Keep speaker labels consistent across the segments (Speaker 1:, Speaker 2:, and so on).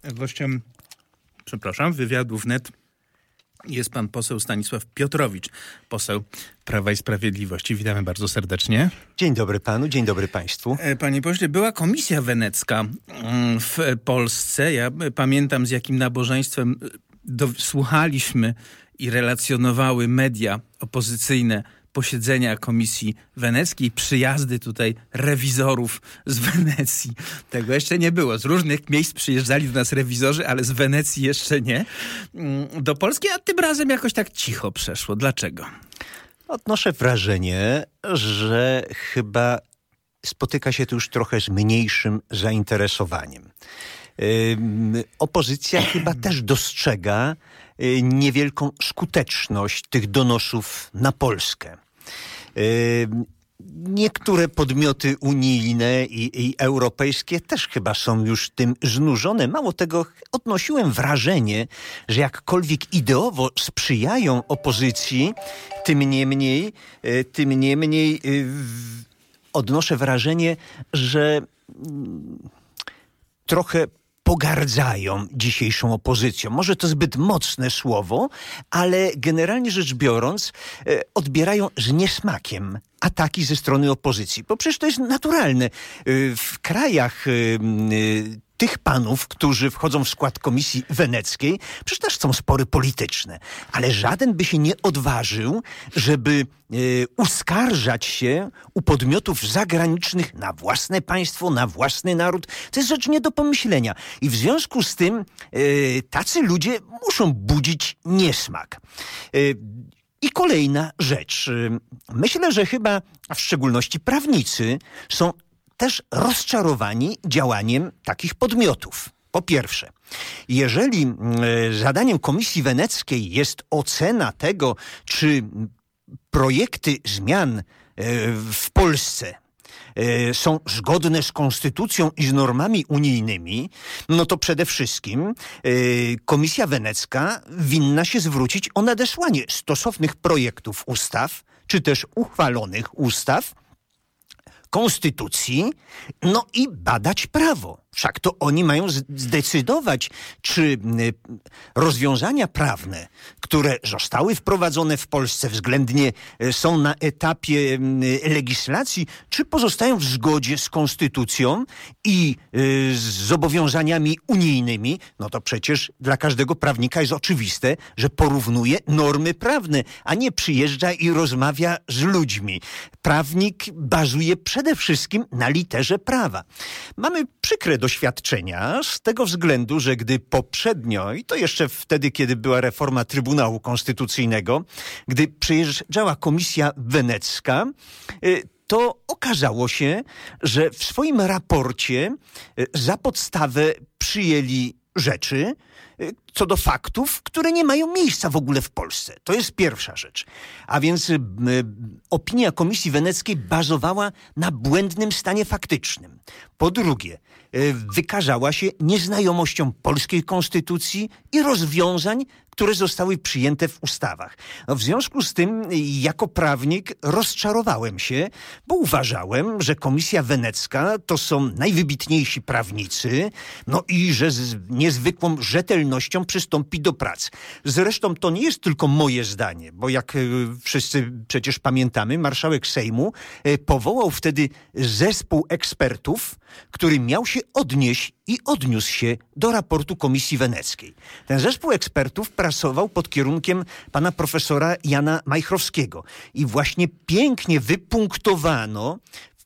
Speaker 1: Gościem, wywiadu wnet jest pan poseł Stanisław Piotrowicz, poseł Prawa i Sprawiedliwości. Witamy bardzo serdecznie.
Speaker 2: Dzień dobry panu, dzień dobry państwu.
Speaker 1: Panie pośle, była Komisja Wenecka w Polsce. Ja pamiętam, z jakim nabożeństwem słuchaliśmy i relacjonowały media opozycyjne posiedzenia Komisji Weneckiej, przyjazdy tutaj rewizorów z Wenecji. Tego jeszcze nie było. Z różnych miejsc przyjeżdżali do nas rewizorzy, ale z Wenecji jeszcze nie. Do Polski, a tym razem jakoś tak cicho przeszło. Dlaczego?
Speaker 2: Odnoszę wrażenie, że chyba spotyka się tu już trochę z mniejszym zainteresowaniem. Opozycja chyba też dostrzega niewielką skuteczność tych donosów na Polskę. Niektóre podmioty unijne i europejskie też chyba są już tym znużone. Mało tego, odnosiłem wrażenie, że jakkolwiek ideowo sprzyjają opozycji, tym niemniej odnoszę wrażenie, że trochę pogardzają dzisiejszą opozycją. Może to zbyt mocne słowo, ale generalnie rzecz biorąc odbierają z niesmakiem ataki ze strony opozycji. Bo przecież to jest naturalne. W krajach tych panów, którzy wchodzą w skład Komisji Weneckiej, przecież też są spory polityczne. Ale żaden by się nie odważył, żeby uskarżać się u podmiotów zagranicznych na własne państwo, na własny naród. To jest rzecz nie do pomyślenia. I w związku z tym tacy ludzie muszą budzić niesmak. I kolejna rzecz. Myślę, że chyba, a w szczególności prawnicy, są też rozczarowani działaniem takich podmiotów. Po pierwsze, jeżeli zadaniem Komisji Weneckiej jest ocena tego, czy projekty zmian w Polsce są zgodne z konstytucją i z normami unijnymi, no to przede wszystkim Komisja Wenecka winna się zwrócić o nadesłanie stosownych projektów ustaw, czy też uchwalonych ustaw, konstytucji, no i badać prawo. Wszak to oni mają zdecydować, czy rozwiązania prawne, które zostały wprowadzone w Polsce względnie są na etapie legislacji, czy pozostają w zgodzie z konstytucją i z zobowiązaniami unijnymi. No to przecież dla każdego prawnika jest oczywiste, że porównuje normy prawne, a nie przyjeżdża i rozmawia z ludźmi. Prawnik bazuje przede wszystkim na literze prawa. Mamy przykre doświadczenia z tego względu, że gdy poprzednio, i to jeszcze wtedy, kiedy była reforma Trybunału Konstytucyjnego, gdy przyjeżdżała Komisja Wenecka, to okazało się, że w swoim raporcie za podstawę przyjęli rzeczy co do faktów, które nie mają miejsca w ogóle w Polsce. To jest pierwsza rzecz. A więc opinia Komisji Weneckiej bazowała na błędnym stanie faktycznym. Po drugie, wykazała się nieznajomością polskiej konstytucji i rozwiązań, które zostały przyjęte w ustawach. No, w związku z tym, jako prawnik rozczarowałem się, bo uważałem, że Komisja Wenecka to są najwybitniejsi prawnicy, no i że z niezwykłą rzetelnością przystąpi do prac. Zresztą to nie jest tylko moje zdanie, bo jak wszyscy przecież pamiętamy, marszałek Sejmu powołał wtedy zespół ekspertów, który miał się odnieść i odniósł się do raportu Komisji Weneckiej. Ten zespół ekspertów pracował pod kierunkiem pana profesora Jana Majchrowskiego i właśnie pięknie wypunktowano,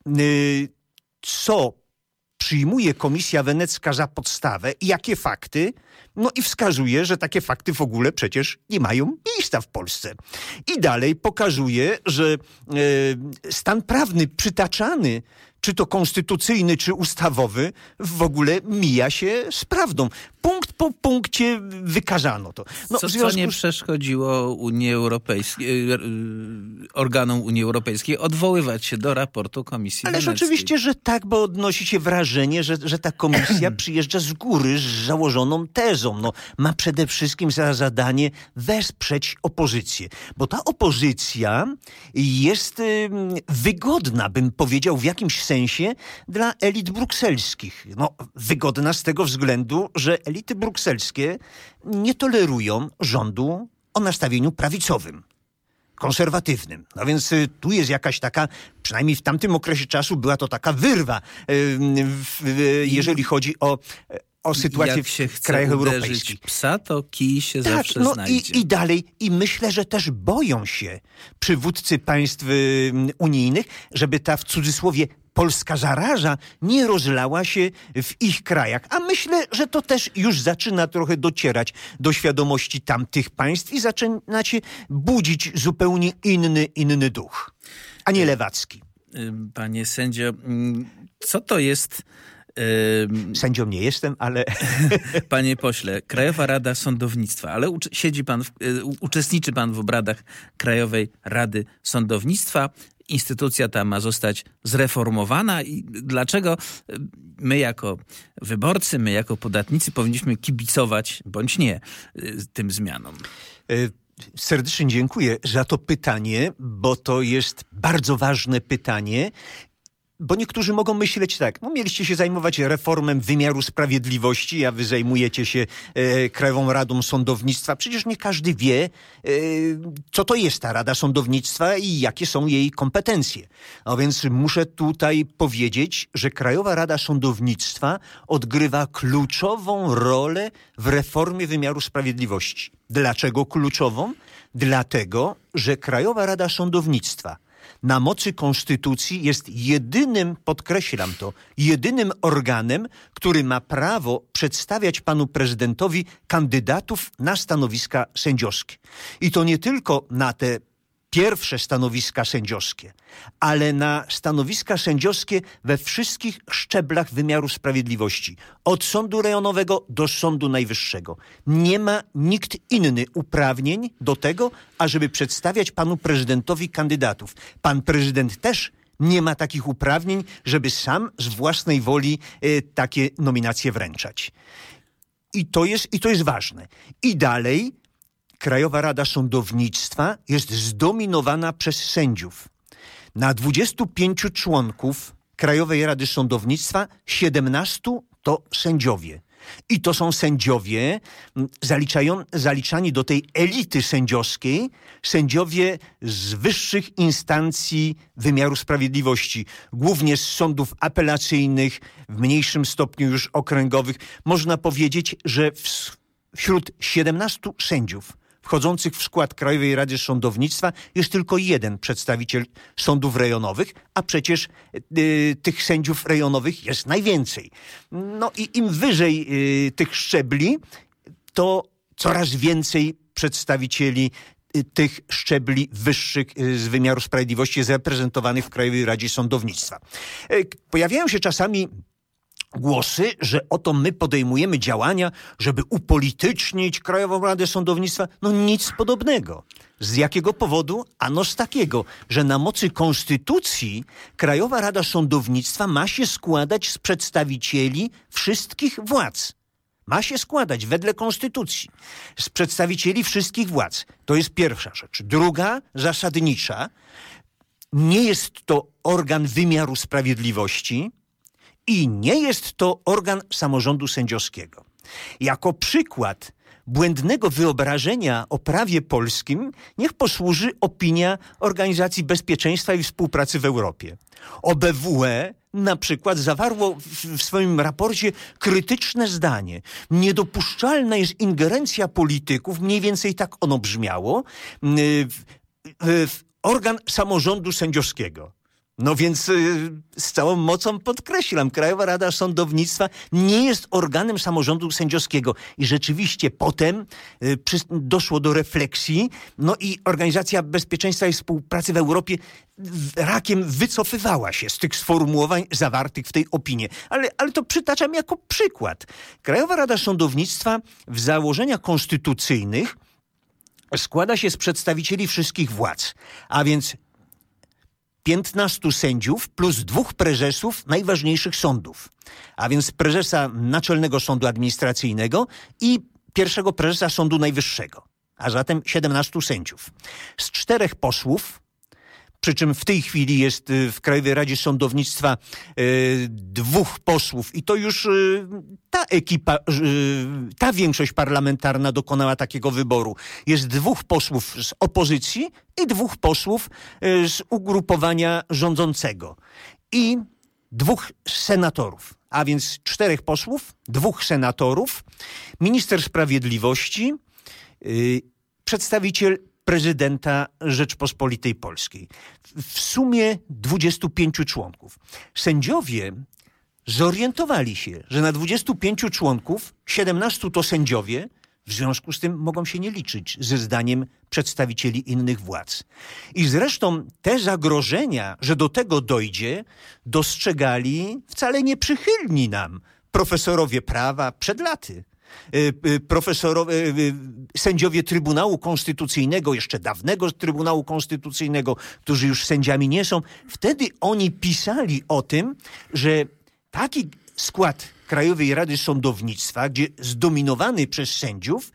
Speaker 2: co przyjmuje Komisja Wenecka za podstawę i jakie fakty, no i wskazuje, że takie fakty w ogóle przecież nie mają miejsca w Polsce. I dalej pokazuje, że stan prawny przytaczany, czy to konstytucyjny, czy ustawowy, w ogóle mija się z prawdą. Punkt po punkcie wykazano to. No,
Speaker 1: co nie przeszkodziło Unii Europejskiej, organom Unii Europejskiej odwoływać się do raportu Komisji Weneckiej.
Speaker 2: Ależ oczywiście, że tak, bo odnosi się wrażenie, że ta komisja przyjeżdża z góry z założoną tezą. No, ma przede wszystkim za zadanie wesprzeć opozycję. Bo ta opozycja jest wygodna, bym powiedział, w jakimś sensie sensie dla elit brukselskich. No, wygodna z tego względu, że elity brukselskie nie tolerują rządu o nastawieniu prawicowym, konserwatywnym. No więc tu jest jakaś taka, przynajmniej w tamtym okresie czasu była to taka wyrwa, jeżeli chodzi o sytuację w krajach europejskich.
Speaker 1: Psa, to kij się zawsze znajdzie.
Speaker 2: I dalej. I myślę, że też boją się przywódcy państw unijnych, żeby ta w cudzysłowie polska zaraza nie rozlała się w ich krajach. A myślę, że to też już zaczyna trochę docierać do świadomości tamtych państw i zaczyna się budzić zupełnie inny duch, a nie lewacki.
Speaker 1: Panie sędzio, co to jest...
Speaker 2: Sędzią nie jestem, ale...
Speaker 1: Panie pośle, Krajowa Rada Sądownictwa, ale uczestniczy pan w obradach Krajowej Rady Sądownictwa. Instytucja ta ma zostać zreformowana i dlaczego my jako wyborcy, my jako podatnicy powinniśmy kibicować, bądź nie, tym zmianom?
Speaker 2: Serdecznie dziękuję za to pytanie, bo to jest bardzo ważne pytanie. Bo niektórzy mogą myśleć tak, no mieliście się zajmować reformą wymiaru sprawiedliwości, a wy zajmujecie się Krajową Radą Sądownictwa. Przecież nie każdy wie, co to jest ta Rada Sądownictwa i jakie są jej kompetencje. A więc muszę tutaj powiedzieć, że Krajowa Rada Sądownictwa odgrywa kluczową rolę w reformie wymiaru sprawiedliwości. Dlaczego kluczową? Dlatego, że Krajowa Rada Sądownictwa na mocy konstytucji jest jedynym, podkreślam to, jedynym organem, który ma prawo przedstawiać panu prezydentowi kandydatów na stanowiska sędziowskie. I to nie tylko na te pierwsze stanowiska sędziowskie, ale na stanowiska sędziowskie we wszystkich szczeblach wymiaru sprawiedliwości. Od sądu rejonowego do Sądu Najwyższego. Nie ma nikt inny uprawnień do tego, ażeby przedstawiać panu prezydentowi kandydatów. Pan prezydent też nie ma takich uprawnień, żeby sam z własnej woli takie nominacje wręczać. I to jest ważne. I dalej Krajowa Rada Sądownictwa jest zdominowana przez sędziów. Na 25 członków Krajowej Rady Sądownictwa 17 to sędziowie. I to są sędziowie zaliczani do tej elity sędziowskiej, sędziowie z wyższych instancji wymiaru sprawiedliwości, głównie z sądów apelacyjnych, w mniejszym stopniu już okręgowych. Można powiedzieć, że wśród 17 sędziów wchodzących w skład Krajowej Rady Sądownictwa jest tylko jeden przedstawiciel sądów rejonowych, a przecież tych sędziów rejonowych jest najwięcej. No i im wyżej tych szczebli, to coraz więcej przedstawicieli tych szczebli wyższych z wymiaru sprawiedliwości jest reprezentowanych w Krajowej Radzie Sądownictwa. Pojawiają się czasami głosy, że oto my podejmujemy działania, żeby upolitycznić Krajową Radę Sądownictwa. No nic podobnego. Z jakiego powodu? Ano z takiego, że na mocy konstytucji Krajowa Rada Sądownictwa ma się składać z przedstawicieli wszystkich władz. Ma się składać wedle konstytucji z przedstawicieli wszystkich władz. To jest pierwsza rzecz. Druga, zasadnicza, nie jest to organ wymiaru sprawiedliwości, i nie jest to organ samorządu sędziowskiego. Jako przykład błędnego wyobrażenia o prawie polskim niech posłuży opinia Organizacji Bezpieczeństwa i Współpracy w Europie. OBWE na przykład zawarło w swoim raporcie krytyczne zdanie. Niedopuszczalna jest ingerencja polityków, mniej więcej tak ono brzmiało, w organ samorządu sędziowskiego. No więc z całą mocą podkreślam, Krajowa Rada Sądownictwa nie jest organem samorządu sędziowskiego. I rzeczywiście potem doszło do refleksji, no i Organizacja Bezpieczeństwa i Współpracy w Europie rakiem wycofywała się z tych sformułowań zawartych w tej opinii. Ale to przytaczam jako przykład. Krajowa Rada Sądownictwa w założeniach konstytucyjnych składa się z przedstawicieli wszystkich władz, a więc 15 sędziów plus 2 prezesów najważniejszych sądów, a więc prezesa Naczelnego Sądu Administracyjnego i pierwszego prezesa Sądu Najwyższego, a zatem 17 sędziów. Z 4 posłów, przy czym w tej chwili jest w Krajowej Radzie Sądownictwa 2 posłów i to już ta ekipa, ta większość parlamentarna dokonała takiego wyboru. Jest 2 posłów z opozycji i 2 posłów z ugrupowania rządzącego i 2 senatorów, a więc 4 posłów, 2 senatorów, minister sprawiedliwości, przedstawiciel prezydenta Rzeczpospolitej Polskiej. W sumie 25 członków. Sędziowie zorientowali się, że na 25 członków 17 to sędziowie, w związku z tym mogą się nie liczyć ze zdaniem przedstawicieli innych władz. I zresztą te zagrożenia, że do tego dojdzie, dostrzegali wcale nieprzychylni nam profesorowie prawa przed laty. Sędziowie Trybunału Konstytucyjnego, jeszcze dawnego Trybunału Konstytucyjnego, którzy już sędziami nie są, wtedy oni pisali o tym, że taki skład Krajowej Rady Sądownictwa, gdzie zdominowany przez sędziów,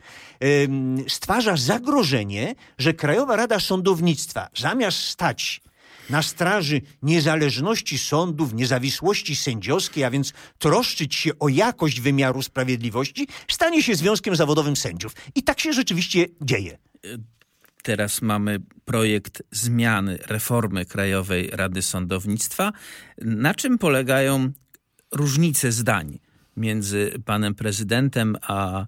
Speaker 2: stwarza zagrożenie, że Krajowa Rada Sądownictwa zamiast stać na straży niezależności sądów, niezawisłości sędziowskiej, a więc troszczyć się o jakość wymiaru sprawiedliwości, stanie się związkiem zawodowym sędziów. I tak się rzeczywiście dzieje.
Speaker 1: Teraz mamy projekt zmiany, reformy Krajowej Rady Sądownictwa. Na czym polegają różnice zdań między panem prezydentem a,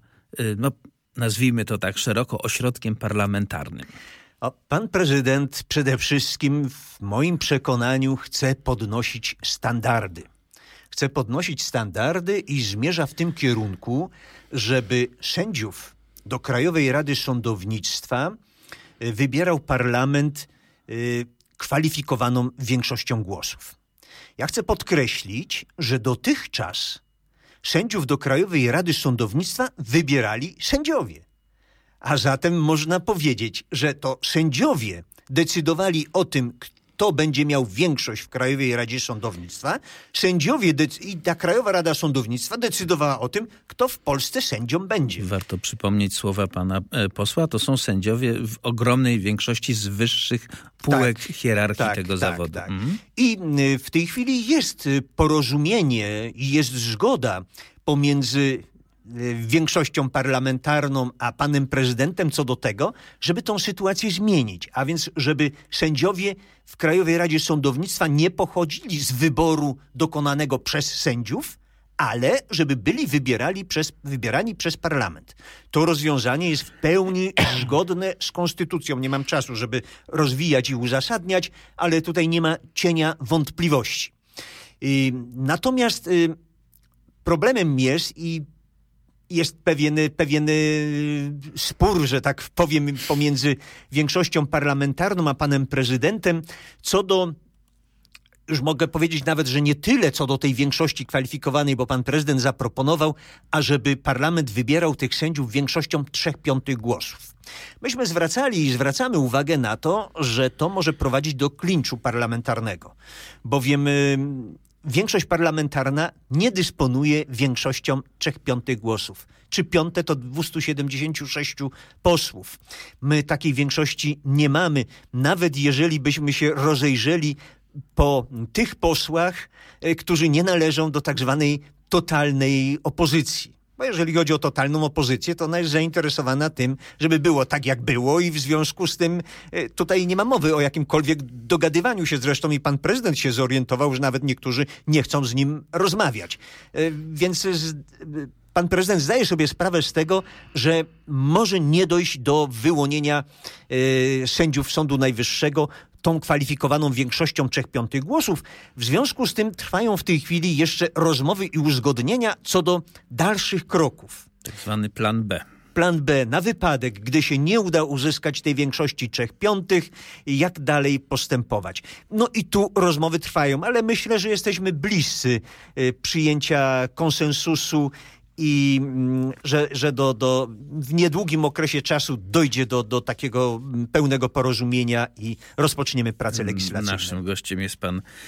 Speaker 1: nazwijmy to tak szeroko, ośrodkiem parlamentarnym?
Speaker 2: Pan prezydent przede wszystkim w moim przekonaniu chce podnosić standardy. Chce podnosić standardy i zmierza w tym kierunku, żeby sędziów do Krajowej Rady Sądownictwa wybierał parlament kwalifikowaną większością głosów. Ja chcę podkreślić, że dotychczas sędziów do Krajowej Rady Sądownictwa wybierali sędziowie. A zatem można powiedzieć, że to sędziowie decydowali o tym, kto będzie miał większość w Krajowej Radzie Sądownictwa. Sędziowie i ta Krajowa Rada Sądownictwa decydowała o tym, kto w Polsce sędzią będzie.
Speaker 1: Warto przypomnieć słowa pana posła. To są sędziowie w ogromnej większości z wyższych półek hierarchii tego zawodu.
Speaker 2: Tak. I w tej chwili jest porozumienie i jest zgoda pomiędzy większością parlamentarną, a panem prezydentem co do tego, żeby tą sytuację zmienić. A więc, żeby sędziowie w Krajowej Radzie Sądownictwa nie pochodzili z wyboru dokonanego przez sędziów, ale żeby byli wybierani przez parlament. To rozwiązanie jest w pełni zgodne z konstytucją. Nie mam czasu, żeby rozwijać i uzasadniać, ale tutaj nie ma cienia wątpliwości. Natomiast problemem jest pewien spór, że tak powiem, pomiędzy większością parlamentarną a panem prezydentem co do, już mogę powiedzieć nawet, że nie tyle co do tej większości kwalifikowanej, bo pan prezydent zaproponował, ażeby parlament wybierał tych sędziów większością 3/5 głosów. Myśmy zwracali i zwracamy uwagę na to, że to może prowadzić do klinczu parlamentarnego, bowiem większość parlamentarna nie dysponuje większością 3/5 głosów. 3/5 to 276 posłów. My takiej większości nie mamy. Nawet jeżeli byśmy się rozejrzeli po tych posłach, którzy nie należą do tak zwanej totalnej opozycji. Bo jeżeli chodzi o totalną opozycję, to ona jest zainteresowana tym, żeby było tak, jak było i w związku z tym tutaj nie ma mowy o jakimkolwiek dogadywaniu się. Zresztą i pan prezydent się zorientował, że nawet niektórzy nie chcą z nim rozmawiać. Więc pan prezydent zdaje sobie sprawę z tego, że może nie dojść do wyłonienia sędziów Sądu Najwyższego tą kwalifikowaną większością 3/5 głosów. W związku z tym trwają w tej chwili jeszcze rozmowy i uzgodnienia co do dalszych kroków.
Speaker 1: Tak zwany plan B.
Speaker 2: Plan B na wypadek, gdy się nie uda uzyskać tej większości 3/5, jak dalej postępować. No i tu rozmowy trwają, ale myślę, że jesteśmy bliscy przyjęcia konsensusu i że w niedługim okresie czasu dojdzie do takiego pełnego porozumienia i rozpoczniemy pracę legislacyjną.
Speaker 1: Naszym gościem jest pan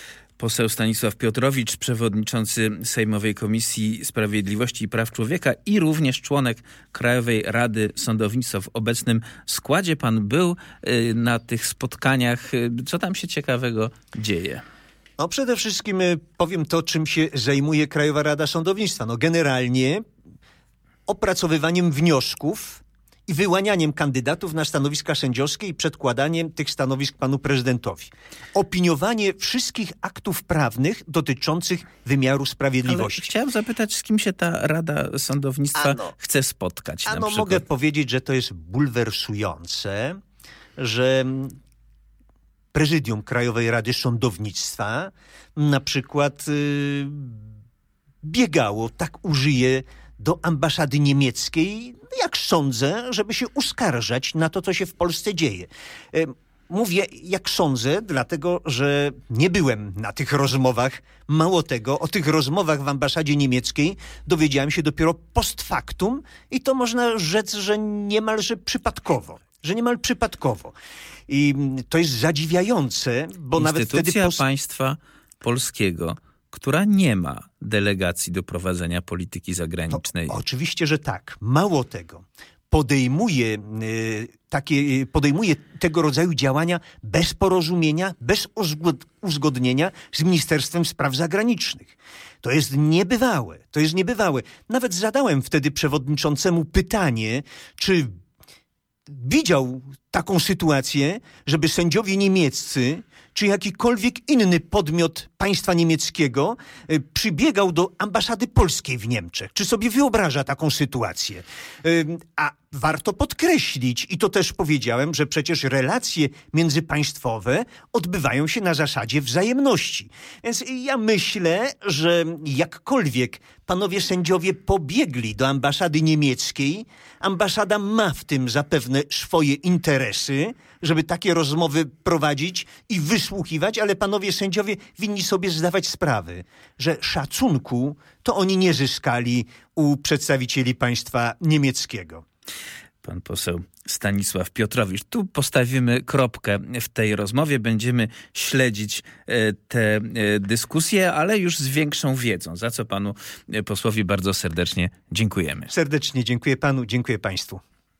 Speaker 1: Poseł Stanisław Piotrowicz, przewodniczący Sejmowej Komisji Sprawiedliwości i Praw Człowieka i również członek Krajowej Rady Sądownictwa. W obecnym składzie pan był na tych spotkaniach. Co tam się ciekawego dzieje?
Speaker 2: No przede wszystkim powiem to, czym się zajmuje Krajowa Rada Sądownictwa. No generalnie opracowywaniem wniosków i wyłanianiem kandydatów na stanowiska sędziowskie i przedkładaniem tych stanowisk panu prezydentowi. Opiniowanie wszystkich aktów prawnych dotyczących wymiaru sprawiedliwości.
Speaker 1: Ale chciałem zapytać, z kim się ta Rada Sądownictwa chce spotkać?
Speaker 2: Mogę powiedzieć, że to jest bulwersujące, że Prezydium Krajowej Rady Sądownictwa na przykład biegało, tak użyję, do ambasady niemieckiej, jak sądzę, żeby się uskarżać na to, co się w Polsce dzieje. Mówię, jak sądzę, dlatego, że nie byłem na tych rozmowach. Mało tego, o tych rozmowach w ambasadzie niemieckiej dowiedziałem się dopiero post factum i to można rzec, że niemalże przypadkowo. I to jest zadziwiające, bo nawet wtedy...
Speaker 1: Instytucja państwa polskiego, która nie ma delegacji do prowadzenia polityki zagranicznej.
Speaker 2: No, oczywiście, że tak. Mało tego. Podejmuje tego rodzaju działania bez porozumienia, bez uzgodnienia z Ministerstwem Spraw Zagranicznych. To jest niebywałe. Nawet zadałem wtedy przewodniczącemu pytanie, czy widział taką sytuację, żeby sędziowie niemieccy czy jakikolwiek inny podmiot państwa niemieckiego przybiegał do ambasady polskiej w Niemczech. Czy sobie wyobraża taką sytuację? A warto podkreślić, i to też powiedziałem, że przecież relacje międzypaństwowe odbywają się na zasadzie wzajemności. Więc ja myślę, że jakkolwiek panowie sędziowie pobiegli do ambasady niemieckiej, ambasada ma w tym zapewne swoje interesy, żeby takie rozmowy prowadzić i wysłuchiwać, ale panowie sędziowie winni sobie zdawać sprawę, że szacunku to oni nie zyskali u przedstawicieli państwa niemieckiego.
Speaker 1: Pan poseł Stanisław Piotrowicz. Tu postawimy kropkę w tej rozmowie. Będziemy śledzić te dyskusje, ale już z większą wiedzą, za co panu posłowi bardzo serdecznie dziękujemy.
Speaker 2: Serdecznie dziękuję panu, dziękuję państwu.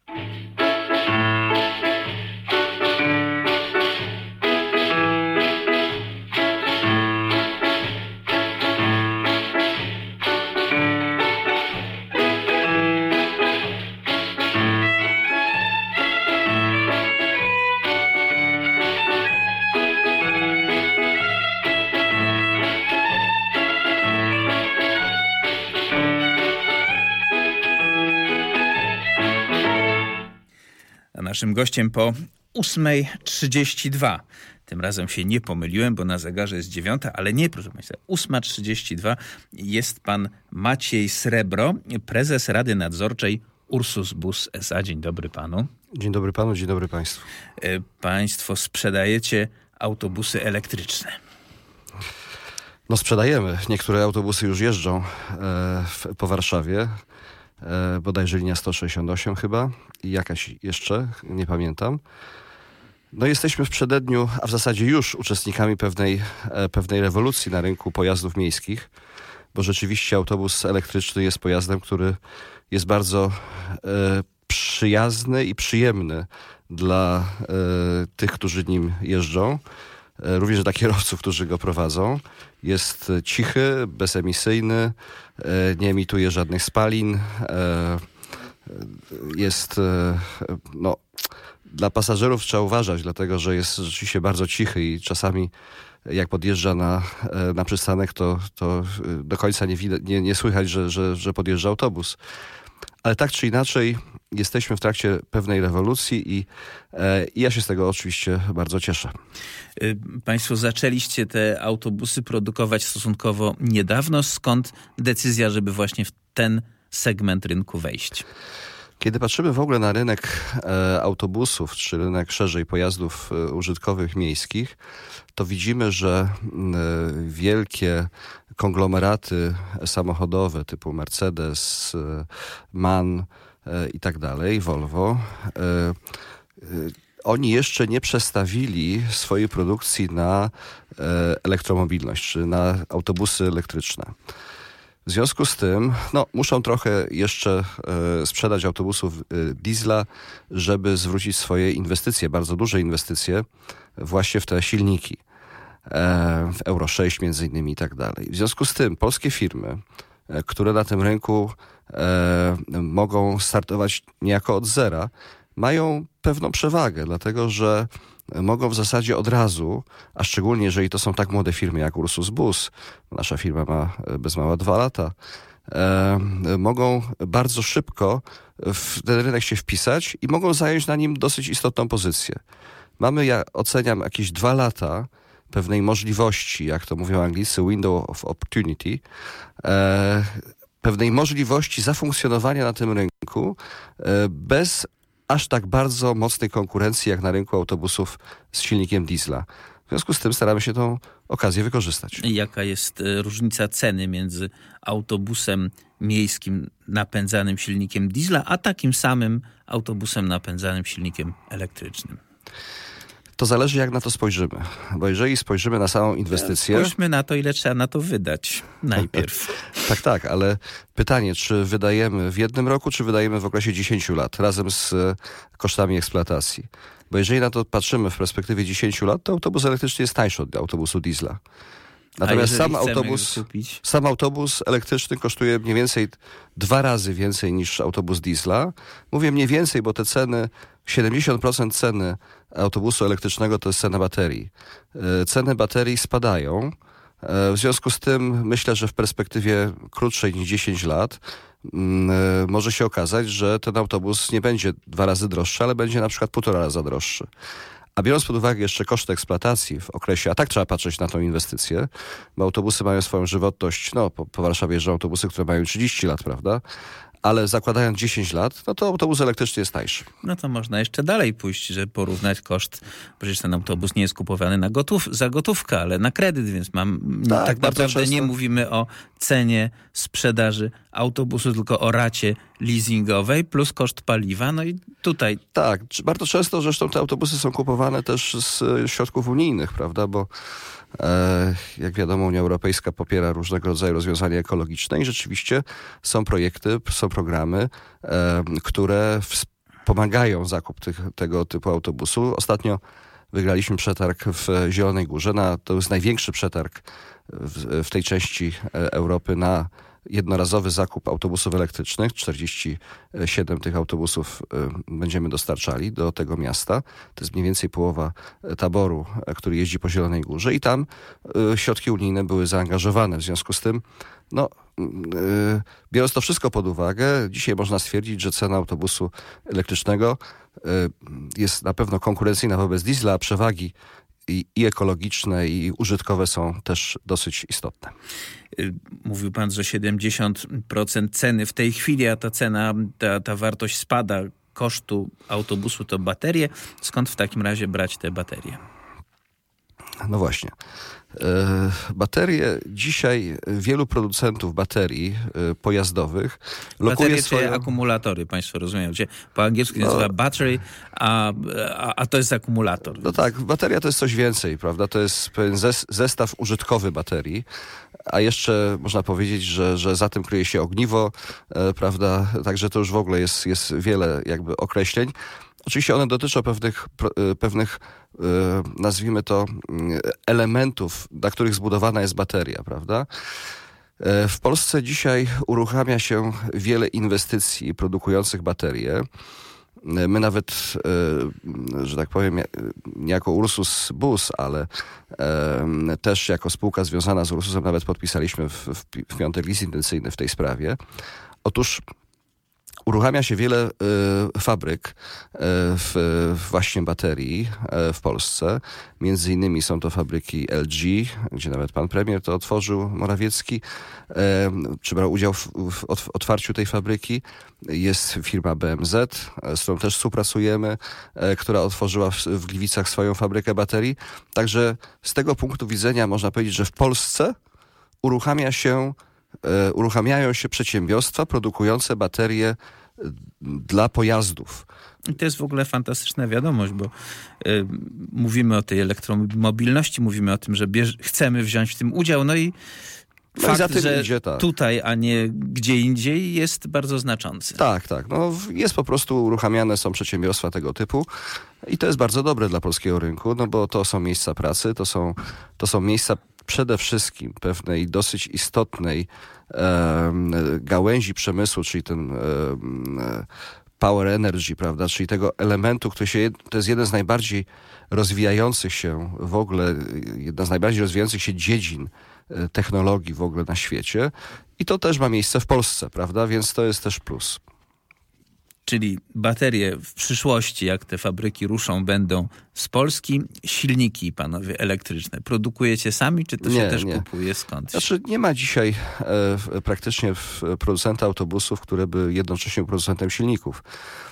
Speaker 1: Naszym gościem po 8:32. Tym razem się nie pomyliłem, bo na zegarze jest 9, ale nie, proszę państwa, 8:32 jest pan Maciej Srebro, prezes Rady Nadzorczej Ursus Bus S.A. Dzień dobry panu.
Speaker 3: Dzień dobry panu, dzień dobry państwu.
Speaker 1: Państwo sprzedajecie autobusy elektryczne.
Speaker 3: No sprzedajemy. Niektóre autobusy już jeżdżą po Warszawie. Bodajże linia 168 chyba i jakaś jeszcze, nie pamiętam. No jesteśmy w przededniu, a w zasadzie już uczestnikami pewnej rewolucji na rynku pojazdów miejskich, bo rzeczywiście autobus elektryczny jest pojazdem, który jest bardzo przyjazny i przyjemny dla tych, którzy nim jeżdżą, również dla kierowców, którzy go prowadzą. Jest cichy, bezemisyjny, nie emituje żadnych spalin. Jest, no, dla pasażerów trzeba uważać, dlatego że jest rzeczywiście bardzo cichy i czasami jak podjeżdża na przystanek, to do końca nie słychać, że podjeżdża autobus. Ale tak czy inaczej jesteśmy w trakcie pewnej rewolucji i ja się z tego oczywiście bardzo cieszę.
Speaker 1: Państwo zaczęliście te autobusy produkować stosunkowo niedawno. Skąd decyzja, żeby właśnie w ten segment rynku wejść?
Speaker 3: Kiedy patrzymy w ogóle na rynek autobusów, czy rynek szerzej pojazdów użytkowych miejskich, to widzimy, że wielkie konglomeraty samochodowe typu Mercedes, MAN i tak dalej, Volvo, oni jeszcze nie przestawili swojej produkcji na elektromobilność, czy na autobusy elektryczne. W związku z tym muszą trochę jeszcze sprzedać autobusów diesla, żeby zwrócić swoje inwestycje, bardzo duże inwestycje właśnie w te silniki. W Euro 6 między innymi i tak dalej. W związku z tym polskie firmy, które na tym rynku mogą startować niejako od zera, mają pewną przewagę, dlatego że mogą w zasadzie od razu, a szczególnie jeżeli to są tak młode firmy jak Ursus Bus, nasza firma ma bez mała 2 lata, mogą bardzo szybko w ten rynek się wpisać i mogą zająć na nim dosyć istotną pozycję. Mamy, ja oceniam, jakieś 2 lata pewnej możliwości, jak to mówią Anglicy, window of opportunity, pewnej możliwości zafunkcjonowania na tym rynku bez aż tak bardzo mocnej konkurencji jak na rynku autobusów z silnikiem diesla. W związku z tym staramy się tą okazję wykorzystać.
Speaker 1: Jaka jest różnica ceny między autobusem miejskim napędzanym silnikiem diesla, a takim samym autobusem napędzanym silnikiem elektrycznym?
Speaker 3: To zależy, jak na to spojrzymy. Bo jeżeli spojrzymy na samą inwestycję...
Speaker 1: Spójrzmy na to, ile trzeba na to wydać najpierw.
Speaker 3: Tak, ale pytanie, czy wydajemy w 1 roku, czy wydajemy w okresie 10 lat, razem z kosztami eksploatacji. Bo jeżeli na to patrzymy w perspektywie 10 lat, to autobus elektryczny jest tańszy od autobusu diesla. Natomiast sam autobus elektryczny kosztuje mniej więcej 2 razy więcej niż autobus diesla. Mówię mniej więcej, bo te ceny, 70% ceny autobusu elektrycznego to jest cena baterii. Ceny baterii spadają. W związku z tym myślę, że w perspektywie krótszej niż 10 lat może się okazać, że ten autobus nie będzie 2 razy droższy, ale będzie na przykład 1,5 raza droższy. A biorąc pod uwagę jeszcze koszty eksploatacji w okresie, a tak trzeba patrzeć na tą inwestycję, bo autobusy mają swoją żywotność, po Warszawie jeżdżą autobusy, które mają 30 lat, prawda? Ale zakładając 10 lat, to autobus elektryczny jest tańszy.
Speaker 1: No to można jeszcze dalej pójść, żeby porównać koszt. Przecież ten autobus nie jest kupowany za gotówkę, ale na kredyt, więc tak naprawdę nie mówimy o cenie sprzedaży autobusu, tylko o racie leasingowej plus koszt paliwa. No i tutaj...
Speaker 3: Tak, bardzo często zresztą te autobusy są kupowane też z środków unijnych, prawda, bo jak wiadomo, Unia Europejska popiera różnego rodzaju rozwiązania ekologiczne i rzeczywiście są projekty, są programy, które wspomagają zakup tego typu autobusu. Ostatnio wygraliśmy przetarg w Zielonej Górze. To jest największy przetarg w tej części Europy na jednorazowy zakup autobusów elektrycznych. 47 tych autobusów będziemy dostarczali do tego miasta. To jest mniej więcej połowa taboru, który jeździ po Zielonej Górze i tam środki unijne były zaangażowane. W związku z tym, biorąc to wszystko pod uwagę, dzisiaj można stwierdzić, że cena autobusu elektrycznego jest na pewno konkurencyjna wobec diesla, a przewagi i ekologiczne, i użytkowe są też dosyć istotne.
Speaker 1: Mówił pan, że 70% ceny w tej chwili, a ta cena, ta wartość spada kosztu autobusu to baterie. Skąd w takim razie brać te baterie?
Speaker 3: No właśnie. Baterie dzisiaj wielu producentów baterii pojazdowych lokuje
Speaker 1: swoje... akumulatory, państwo rozumieją. Po angielsku nazywa battery, a to jest akumulator.
Speaker 3: No tak, bateria to jest coś więcej, prawda? To jest pewien zestaw użytkowy baterii, a jeszcze można powiedzieć, że za tym kryje się ogniwo, prawda? Także to już w ogóle jest wiele jakby określeń. Oczywiście one dotyczą pewnych, nazwijmy to, elementów, na których zbudowana jest bateria, prawda? W Polsce dzisiaj uruchamia się wiele inwestycji produkujących baterie. My nawet, że tak powiem, nie jako Ursus Bus, ale też jako spółka związana z Ursusem nawet podpisaliśmy w piątek list intencyjny w tej sprawie. Otóż uruchamia się wiele fabryk właśnie baterii w Polsce. Między innymi są to fabryki LG, gdzie nawet pan premier to otworzył, Morawiecki, czy brał udział w otwarciu tej fabryki. Jest firma BMZ, z którą też współpracujemy, która otworzyła w Gliwicach swoją fabrykę baterii. Także z tego punktu widzenia można powiedzieć, że w Polsce uruchamiają się przedsiębiorstwa produkujące baterie dla pojazdów.
Speaker 1: I to jest w ogóle fantastyczna wiadomość, bo mówimy o tej elektromobilności, mówimy o tym, że chcemy wziąć w tym udział, no i fakt,
Speaker 3: za tym
Speaker 1: że
Speaker 3: idzie, tak.
Speaker 1: tutaj, a nie gdzie indziej jest bardzo znaczący.
Speaker 3: Tak. No, jest po prostu uruchamiane są przedsiębiorstwa tego typu i to jest bardzo dobre dla polskiego rynku, no bo to są miejsca pracy, to są miejsca przede wszystkim pewnej dosyć istotnej gałęzi przemysłu, czyli ten power energy, prawda, czyli tego elementu, to jest jeden z najbardziej rozwijających się w ogóle, jedna z najbardziej rozwijających się dziedzin technologii w ogóle na świecie i to też ma miejsce w Polsce, prawda, więc to jest też plus.
Speaker 1: Czyli baterie w przyszłości, jak te fabryki ruszą, będą z Polski. Silniki, panowie, elektryczne produkujecie sami, czy to się też kupuje skądś?
Speaker 3: Znaczy nie ma dzisiaj praktycznie producenta autobusów, który by jednocześnie był producentem silników.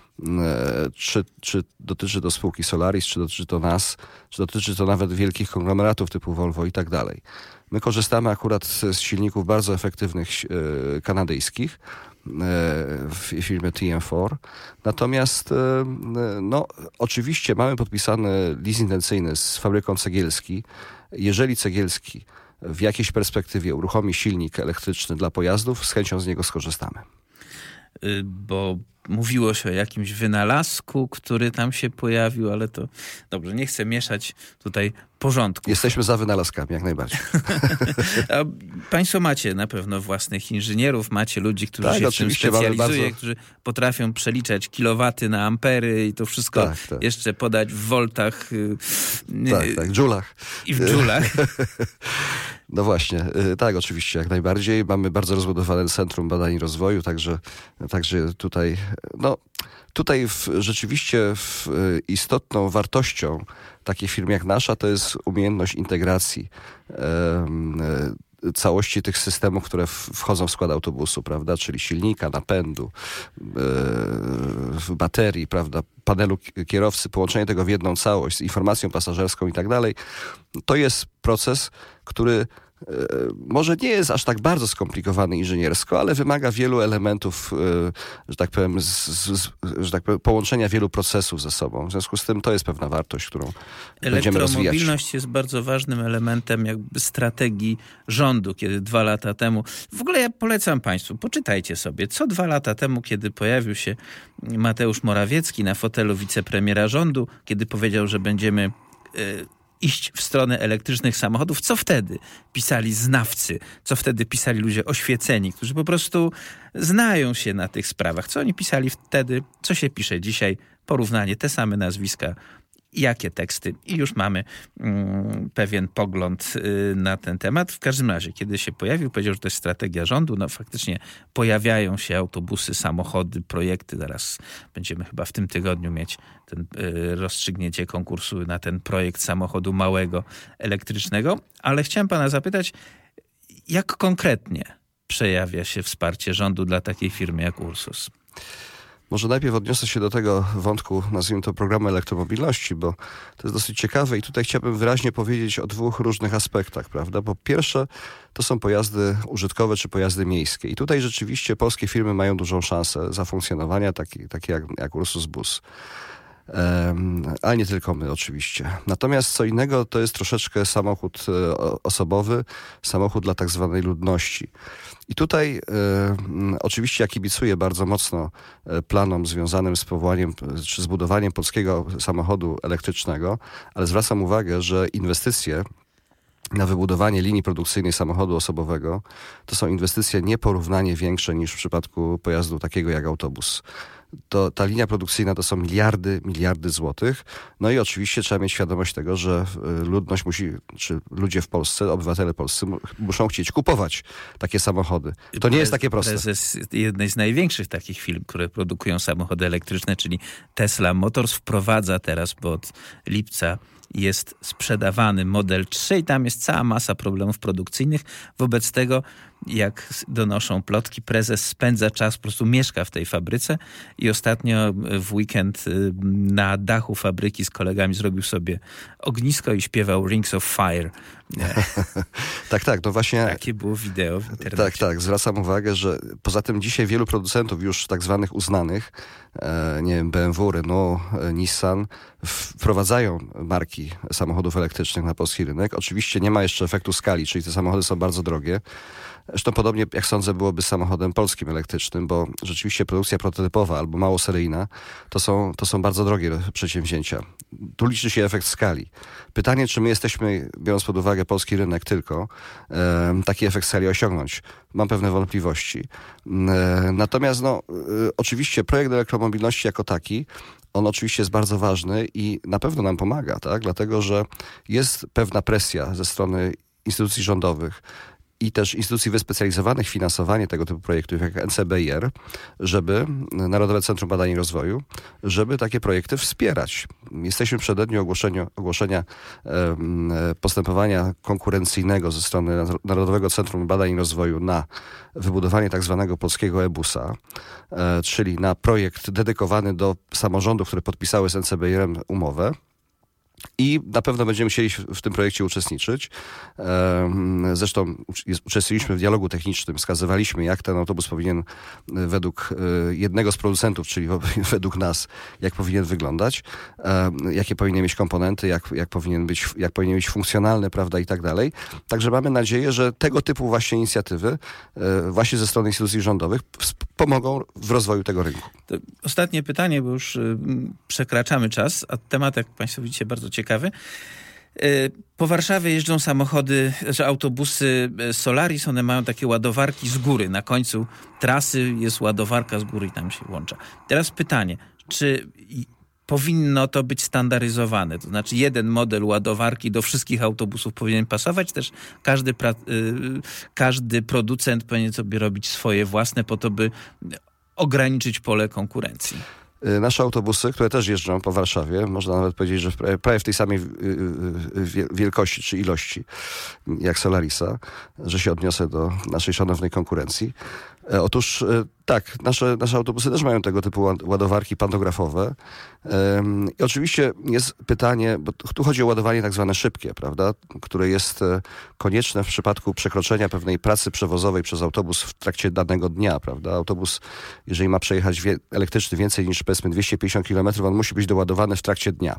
Speaker 3: Czy dotyczy to spółki Solaris, czy dotyczy to nas, czy dotyczy to nawet wielkich konglomeratów typu Volvo i tak dalej. My korzystamy akurat z silników bardzo efektywnych kanadyjskich w firmie TM4. Natomiast no, oczywiście mamy podpisany lease intencyjny z fabryką Cegielski. Jeżeli Cegielski w jakiejś perspektywie uruchomi silnik elektryczny dla pojazdów, z chęcią z niego skorzystamy.
Speaker 1: Bo mówiło się o jakimś wynalazku, który tam się pojawił, ale to dobrze, nie chcę mieszać tutaj porządków.
Speaker 3: Jesteśmy za wynalazkami, jak najbardziej.
Speaker 1: A państwo macie na pewno własnych inżynierów, macie ludzi, którzy się w tym specjalizują, którzy potrafią przeliczać kilowaty na ampery i to wszystko jeszcze podać w woltach.
Speaker 3: Tak, dżulach.
Speaker 1: I w dżulach.
Speaker 3: No właśnie, tak, oczywiście, jak najbardziej. Mamy bardzo rozbudowane Centrum Badań i Rozwoju, także tutaj rzeczywiście istotną wartością takiej firmy jak nasza to jest umiejętność integracji całości tych systemów, które wchodzą w skład autobusu, prawda, czyli silnika, napędu, baterii, prawda, panelu kierowcy, połączenie tego w jedną całość z informacją pasażerską i tak dalej. To jest proces, który może nie jest aż tak bardzo skomplikowany inżyniersko, ale wymaga wielu elementów, że tak powiem, połączenia wielu procesów ze sobą. W związku z tym to jest pewna wartość, którą będziemy rozwijać.
Speaker 1: Elektromobilność jest bardzo ważnym elementem jakby strategii rządu, kiedy 2 lata temu... W ogóle ja polecam państwu, poczytajcie sobie, co 2 lata temu, kiedy pojawił się Mateusz Morawiecki na fotelu wicepremiera rządu, kiedy powiedział, że będziemy iść w stronę elektrycznych samochodów, co wtedy pisali znawcy, co wtedy pisali ludzie oświeceni, którzy po prostu znają się na tych sprawach. Co oni pisali wtedy, co się pisze dzisiaj, porównanie, te same nazwiska, jakie teksty i już mamy pewien pogląd na ten temat. W każdym razie, kiedy się pojawił, powiedział, że to jest strategia rządu, no faktycznie pojawiają się autobusy, samochody, projekty. Zaraz będziemy chyba w tym tygodniu mieć rozstrzygnięcie konkursu na ten projekt samochodu małego, elektrycznego. Ale chciałem pana zapytać, jak konkretnie przejawia się wsparcie rządu dla takiej firmy jak Ursus?
Speaker 3: Może najpierw odniosę się do tego wątku, nazwijmy to programu elektromobilności, bo to jest dosyć ciekawe i tutaj chciałbym wyraźnie powiedzieć o 2 różnych aspektach, prawda? Bo pierwsze to są pojazdy użytkowe czy pojazdy miejskie i tutaj rzeczywiście polskie firmy mają dużą szansę zafunkcjonowania, takie jak Ursus Bus. Ale nie tylko my oczywiście. Natomiast co innego to jest troszeczkę samochód osobowy, samochód dla tak zwanej ludności. I tutaj oczywiście ja kibicuję bardzo mocno planom związanym z powołaniem czy zbudowaniem polskiego samochodu elektrycznego, ale zwracam uwagę, że inwestycje na wybudowanie linii produkcyjnej samochodu osobowego to są inwestycje nieporównanie większe niż w przypadku pojazdu takiego jak autobus. Ta linia produkcyjna to są miliardy złotych. No i oczywiście trzeba mieć świadomość tego, że ludność czy ludzie w Polsce, obywatele polscy muszą chcieć kupować takie samochody. To nie jest takie proste.
Speaker 1: Prezes jednej z największych takich firm, które produkują samochody elektryczne, czyli Tesla Motors, wprowadza teraz, bo od lipca jest sprzedawany Model 3 i tam jest cała masa problemów produkcyjnych. Wobec tego jak donoszą plotki, prezes spędza czas, po prostu mieszka w tej fabryce i ostatnio w weekend na dachu fabryki z kolegami zrobił sobie ognisko i śpiewał Rings of Fire.
Speaker 3: Tak, no właśnie.
Speaker 1: Takie było wideo w internecie.
Speaker 3: Tak, zwracam uwagę, że poza tym dzisiaj wielu producentów już tak zwanych uznanych, nie wiem, BMW, Renault, Nissan, wprowadzają marki samochodów elektrycznych na polski rynek. Oczywiście nie ma jeszcze efektu skali, czyli te samochody są bardzo drogie. Zresztą podobnie, jak sądzę, byłoby z samochodem polskim elektrycznym, bo rzeczywiście produkcja prototypowa albo mało seryjna to są bardzo drogie przedsięwzięcia. Tu liczy się efekt skali. Pytanie, czy my jesteśmy, biorąc pod uwagę polski rynek tylko, taki efekt skali osiągnąć. Mam pewne wątpliwości. Natomiast oczywiście projekt elektromobilności jako taki, on oczywiście jest bardzo ważny i na pewno nam pomaga, tak? Dlatego, że jest pewna presja ze strony instytucji rządowych i też instytucji wyspecjalizowanych w finansowanie tego typu projektów, jak NCBR, żeby Narodowe Centrum Badań i Rozwoju, żeby takie projekty wspierać. Jesteśmy przededniu ogłoszenia postępowania konkurencyjnego ze strony Narodowego Centrum Badań i Rozwoju na wybudowanie tak zwanego polskiego e-busa, czyli na projekt dedykowany do samorządów, które podpisały z NCBR-em umowę. I na pewno będziemy chcieli w tym projekcie uczestniczyć. Zresztą uczestniczyliśmy w dialogu technicznym, wskazywaliśmy, jak ten autobus powinien według jednego z producentów, czyli według nas, jak powinien wyglądać, jakie powinien mieć komponenty, jak powinien być funkcjonalny, prawda, i tak dalej. Także mamy nadzieję, że tego typu właśnie inicjatywy, właśnie ze strony instytucji rządowych, pomogą w rozwoju tego rynku.
Speaker 1: To ostatnie pytanie, bo już przekraczamy czas, a temat, jak Państwo widzicie, bardzo ciekawy. Po Warszawie jeżdżą samochody, autobusy Solaris, one mają takie ładowarki z góry. Na końcu trasy jest ładowarka z góry i tam się łącza. Teraz pytanie, czy powinno to być standaryzowane? To znaczy jeden model ładowarki do wszystkich autobusów powinien pasować, też każdy producent powinien sobie robić swoje własne po to, by ograniczyć pole konkurencji.
Speaker 3: Nasze autobusy, które też jeżdżą po Warszawie, można nawet powiedzieć, że prawie w tej samej wielkości czy ilości jak Solarisa, że się odniosę do naszej szanownej konkurencji. Otóż tak, nasze autobusy też mają tego typu ładowarki pantografowe. I oczywiście jest pytanie, bo tu chodzi o ładowanie tak zwane szybkie, prawda, które jest konieczne w przypadku przekroczenia pewnej pracy przewozowej przez autobus w trakcie danego dnia, prawda. Autobus, jeżeli ma przejechać elektryczny więcej niż powiedzmy 250 km, on musi być doładowany w trakcie dnia.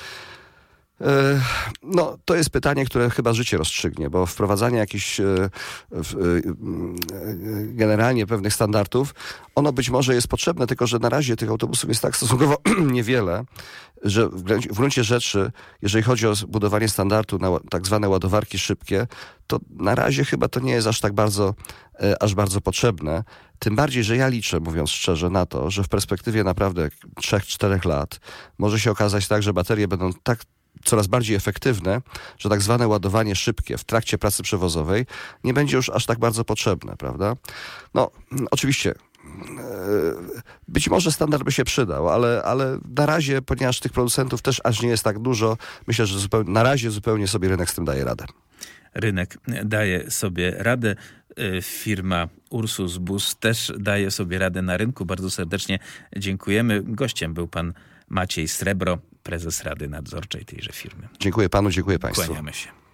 Speaker 3: No, to jest pytanie, które chyba życie rozstrzygnie, bo wprowadzanie jakichś generalnie pewnych standardów, ono być może jest potrzebne, tylko że na razie tych autobusów jest tak stosunkowo niewiele, że w gruncie rzeczy, jeżeli chodzi o budowanie standardu na tak zwane ładowarki szybkie, to na razie chyba to nie jest aż bardzo potrzebne. Tym bardziej, że ja liczę, mówiąc szczerze, na to, że w perspektywie naprawdę 3-4 lat może się okazać tak, że baterie będą tak coraz bardziej efektywne, że tak zwane ładowanie szybkie w trakcie pracy przewozowej nie będzie już aż tak bardzo potrzebne, prawda? No, oczywiście być może standard by się przydał, ale na razie, ponieważ tych producentów też aż nie jest tak dużo, myślę, że na razie zupełnie sobie rynek z tym daje radę.
Speaker 1: Rynek daje sobie radę. Firma Ursus Bus też daje sobie radę na rynku. Bardzo serdecznie dziękujemy. Gościem był pan Maciej Srebro, prezes Rady Nadzorczej tejże firmy.
Speaker 3: Dziękuję panu, dziękuję państwu.
Speaker 1: Kłaniamy się.